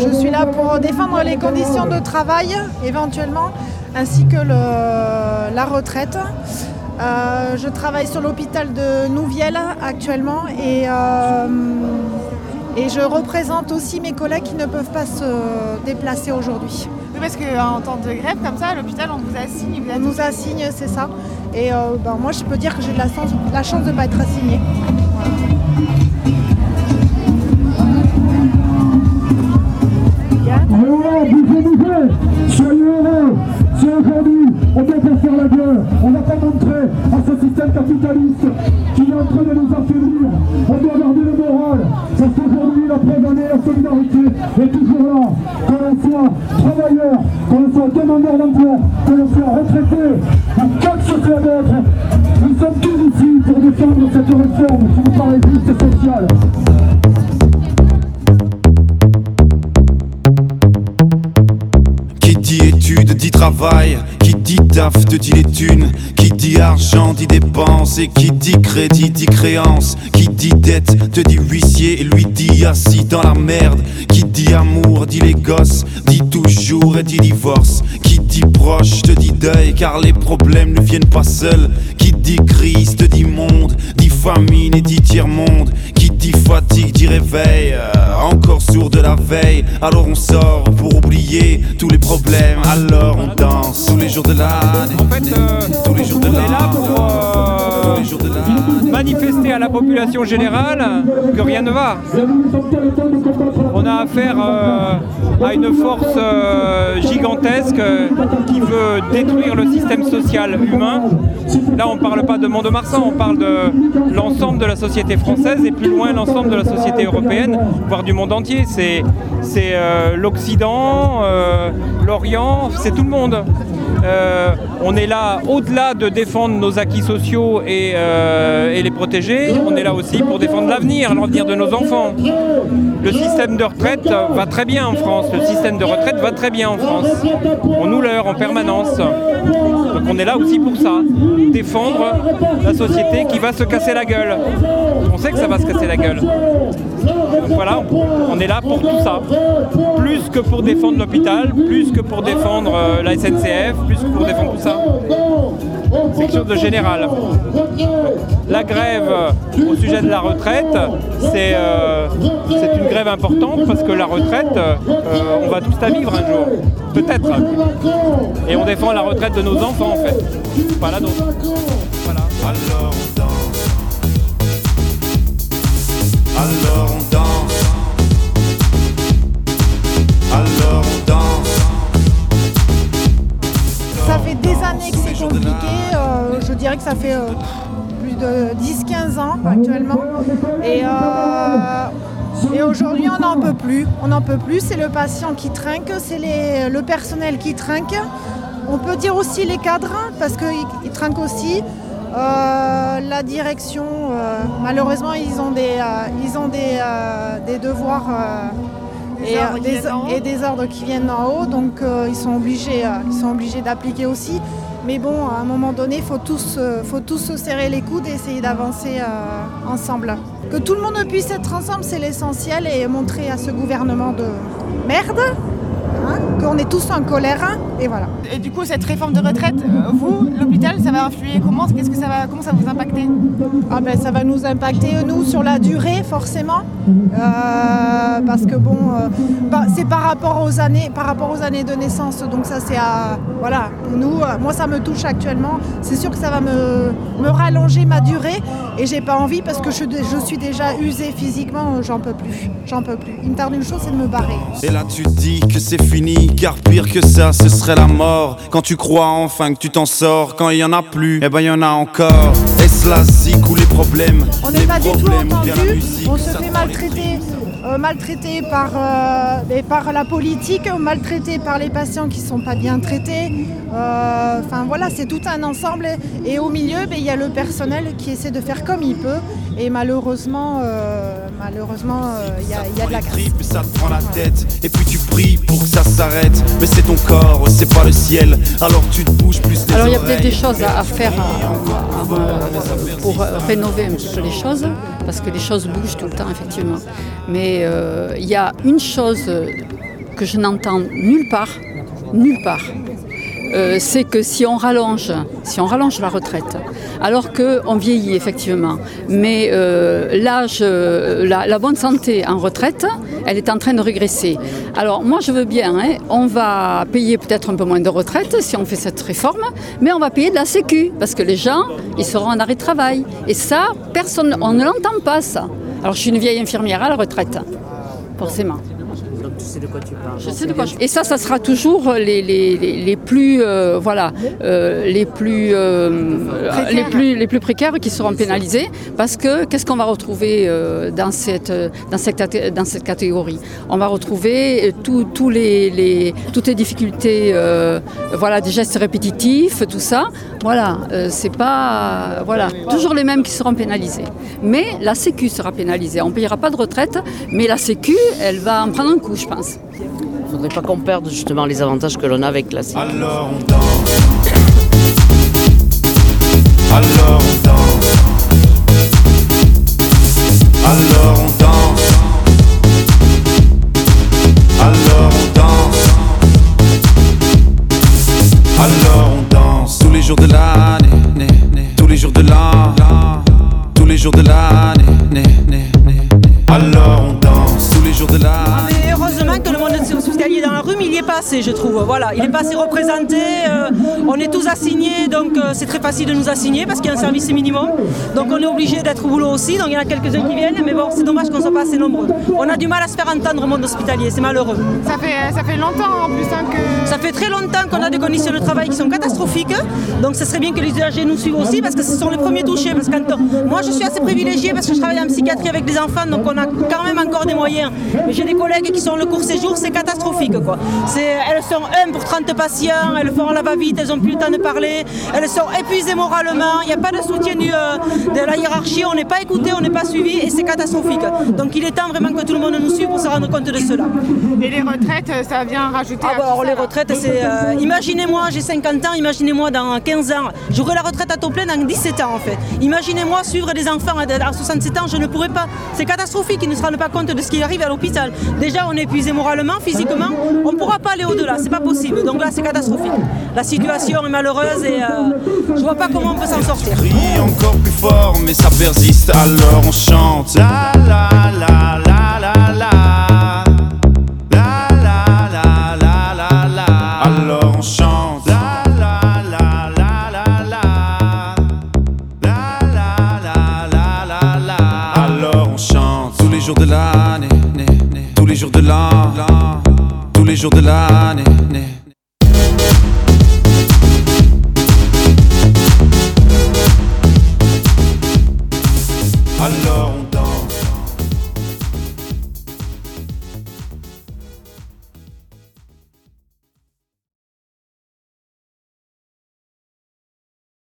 je suis là pour défendre les conditions de travail, éventuellement, ainsi que la retraite. Je travaille sur l'hôpital de Nouvielle actuellement et je représente aussi mes collègues qui ne peuvent pas se déplacer aujourd'hui. Oui, parce qu'en temps de grève comme ça, à l'hôpital, on vous assigne. On nous assigne, c'est ça. Et moi, je peux dire que j'ai de la chance de ne pas être assignée. Voilà, bougez, soyez heureux. Si aujourd'hui on doit pas faire la guerre, on va pas montrer à ce système capitaliste qui est en train de nous affaiblir. On doit garder le moral, parce qu'aujourd'hui la preuve en est, la solidarité est toujours là. Que l'on soit travailleur, que l'on soit demandeur d'emploi, que l'on soit retraité, ou quoi que ce soit d'autre, nous sommes tous ici pour défendre cette réforme qui nous paraît juste et sociale. Qui dit études dit travail, qui dit taf te dit les thunes, qui dit argent dit dépenses, et qui dit crédit dit créance, qui dit dette te dit huissier et lui dit assis dans la merde, qui dit amour dit les gosses, dit toujours et dit divorce, qui dit proche te dit deuil car les problèmes ne viennent pas seuls, qui dit crise te dit monde, dit famine et dit tiers-monde, qui dit fatigue dit réveil, encore sourd de la veille, alors on sort pour oublier tous les problèmes, alors on danse tous les jours de l'année. En fait, tous les jours de on est là pour manifester à la population générale que rien ne va. On a affaire à une force gigantesque qui veut détruire le système social humain. Là, on ne parle pas de Mont-de-Marsan, on parle de l'ensemble de la société française et plus loin l'ensemble de la société européenne, voire du monde entier. C'est l'Occident, l'Orient, c'est tout le monde. On est là, au-delà de défendre nos acquis sociaux et les protéger, on est là aussi pour défendre l'avenir de nos enfants. Le système de retraite va très bien en France, On nous leurre en permanence. Donc on est là aussi pour ça, défendre la société qui va se casser la gueule. On sait que ça va se casser la gueule. Donc voilà, on est là pour tout ça. Plus que pour défendre l'hôpital, plus que pour défendre la SNCF, plus que pour défendre tout ça. C'est quelque chose de général. La grève au sujet de la retraite, c'est une grève importante parce que la retraite, on va tous la vivre un jour, peut-être. Et on défend la retraite de nos enfants en fait, pas la nôtre. Voilà. Alors on danse. Alors on danse. Alors on danse. Ça fait des années que c'est compliqué, je dirais que ça fait plus de 10-15 ans actuellement. Et aujourd'hui on n'en peut plus, c'est le patient qui trinque, c'est le personnel qui trinque. On peut dire aussi les cadres, parce qu'ils trinquent aussi. La direction, malheureusement ils ont des devoirs et des ordres qui viennent d'en haut, donc ils sont obligés d'appliquer aussi. Mais bon, à un moment donné, il faut tous se serrer les coudes et essayer d'avancer ensemble. Que tout le monde puisse être ensemble, c'est l'essentiel, et montrer à ce gouvernement de merde qu'on est tous en colère, et voilà. Et du coup, cette réforme de retraite, vous, l'hôpital, ça va influer comment ? Comment ça va vous impacter ? Ça va nous impacter, nous, sur la durée, forcément. Parce que c'est par rapport aux années de naissance. Donc ça, c'est voilà. Nous, moi, ça me touche actuellement. C'est sûr que ça va me rallonger ma durée. Et j'ai pas envie parce que je suis déjà usée physiquement. J'en peux plus. Il me tarde une chose, c'est de me barrer. Et là, tu dis que c'est fini, car pire que ça, ce serait la mort. Quand tu crois enfin que tu t'en sors, quand il y en a plus, il y en a encore. Est-ce la zik ou les problèmes? On n'est pas du tout entendu, on se fait maltraiter par la politique, maltraité par les patients qui ne sont pas bien traités. Voilà, c'est tout un ensemble. Et au milieu, il y a le personnel qui essaie de faire comme il peut. Et malheureusement, il y a de la casse. Ça te prend la tête, et puis tu pries pour que ça s'arrête. Mais c'est ton corps, c'est pas le ciel. Alors tu te bouges plus les Alors il y a oreilles. peut-être des choses à faire pour rénover un petit peu les choses, parce que les choses bougent tout le temps, effectivement. Mais il y a une chose que je n'entends nulle part, c'est que si on rallonge la retraite, alors qu'on vieillit effectivement, mais l'âge, la bonne santé en retraite, elle est en train de régresser. Alors moi je veux bien, on va payer peut-être un peu moins de retraite si on fait cette réforme, mais on va payer de la Sécu, parce que les gens, ils seront en arrêt de travail. Et ça, personne, on ne l'entend pas ça. Alors je suis une vieille infirmière à la retraite, forcément. Donc tu sais de quoi tu parles. Je sais de quoi. Et ça sera toujours les plus les plus précaires qui seront pénalisés, parce que qu'est-ce qu'on va retrouver dans cette catégorie? On va retrouver toutes les difficultés, des gestes répétitifs, tout ça. Voilà, c'est pas toujours les mêmes qui seront pénalisés. Mais la Sécu sera pénalisée. On ne payera pas de retraite, mais la Sécu, elle va en prendre un coup, je pense. Il ne faudrait pas qu'on perde justement les avantages que l'on a avec la Sécu. Alors on danse. Alors on danse. Alors on danse. Alors on danse. Alors on danse. Tous les jours de l'année, tous les jours de l'an, tous les jours de l'année, alors on danse. Tous les jours de l'année. Mais heureusement que le monde hospitalier dans la rue, mais il n'y est pas assez, je trouve. Voilà, il n'est pas assez représenté. On est tous assignés, donc c'est très facile de nous assigner parce qu'il y a un service minimum. Donc on est obligé d'être au boulot aussi. Donc il y en a quelques-uns qui viennent, mais bon, c'est dommage qu'on ne soit pas assez nombreux. On a du mal à se faire entendre au monde hospitalier, c'est malheureux. Ça fait longtemps en plus que... Ça fait très longtemps qu'on a des conditions de travail qui sont catastrophiques. Donc ce serait bien que les usagers nous suivent aussi, parce que ce sont les premiers touchés. Parce que moi je suis assez privilégiée parce que je travaille en psychiatrie avec des enfants, donc on a quand même encore des moyens. Mais j'ai des collègues qui sont le court séjour, c'est catastrophique quoi. Elles sont 1 pour 30 patients, elles font la va-vite, elles n'ont plus le temps de parler, elles sont épuisées moralement, il n'y a pas de soutien de la hiérarchie, on n'est pas écouté, on n'est pas suivi et c'est catastrophique. Donc il est temps vraiment que tout le monde nous suive pour se rendre compte de cela. Et les retraites, ça vient rajouter les retraites, c'est... imaginez-moi, j'ai 50 ans, imaginez-moi dans 15 ans, j'aurai la retraite à taux plein dans 17 ans en fait. Imaginez-moi suivre des enfants à 67 ans, je ne pourrais pas. C'est catastrophique, ils ne se rendent pas compte de ce qui arrive à l'hôpital. Déjà on est épuisé moralement, physiquement, on ne pourra pas aller au-delà, c'est pas possible. Donc là c'est catastrophique. La situation est malheureuse et je vois pas comment on peut s'en sortir. Crie encore plus fort mais ça persiste, alors on chante. La la la la la la. La la la la la la. Alors on chante. La la la la la la. La la la la la la. Alors on chante. Tous les jours de l'année, tous les jours de l'an, tous les jours de l'année. Alors on